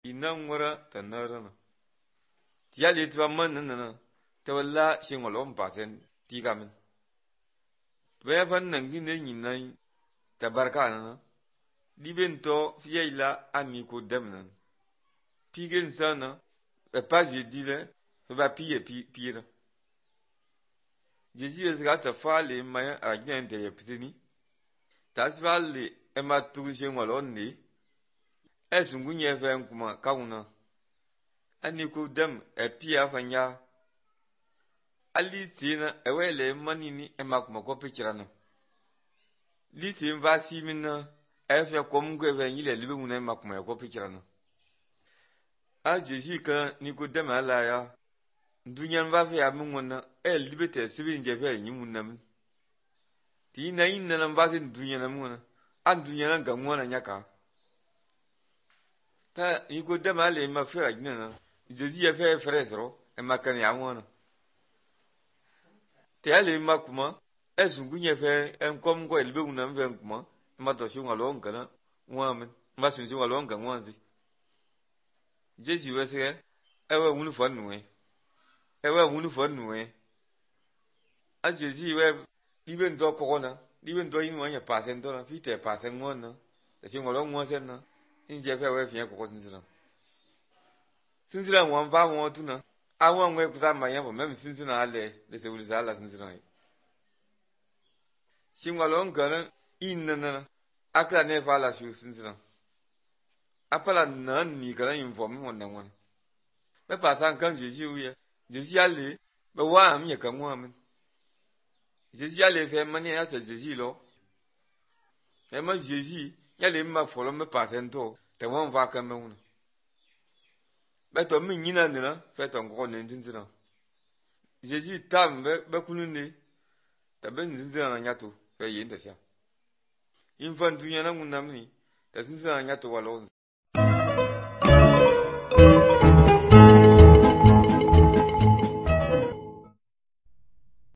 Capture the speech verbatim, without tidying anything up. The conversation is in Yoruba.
inang wara tanarana tiya le tuwa man nana tawalla shingolom pasen tigamin baya fan nangine nyinai tabarka nana diben to fiyaila ani ko demnan pigen sana e pa je dile ba piye pi pira jesi esga ta fale maya agnen de yeptini tasvale e ma tuje ngolonni e sungunye fen kuma kauna ani ko dem e pia fanya ali sina e wele manini e ma kuma ko pikirana li sin va simina e fe kom gwe ve yile libe ngune ma kuma ko pikirana a jesi ka ni ko dem ala ya dunyan va fe amungona e libete sibin je fe nyimunam ti na inna nan va sin dunyan amuna an dunyan ga ngona nyaka ta ni ko dem ala ma fe ragna jesi ya fe fresro e makani amona te ale ma kuma e sungunye fe en kom go libe nguna fe kuma ma to shi ngalo ngana wamen ma sun shi ngalo ngana wanzi jesi wese ewe wunu fo nuwe ewe wunu fo nuwe a jesi we libe ndo kokona libe ndo yin wanya pasen do na fite pasen ngona te shi ngalo ngwasen na inje fe we fiye kokon sinsira sinsira wan ba won tuna awon we kusa ma yan bo mem sinsira ale de se wulu sala sinsira shi ngalo ngana inna akla ne fa la shu sinsira apala nan ni kala inform won na won be pasan kan jesi uye jesi ale be wa am ye kan wa men jesi ale fe mani ya se jesi lo e ma jesi ya le ma folo me pasen to te won va kan me won be to min yina ni na fe to ko ne tin sira jesi tam be be kununi ta ben zin sira na nyato fe yin ta sha infan dunya na mun namni ta sin sira nyato walo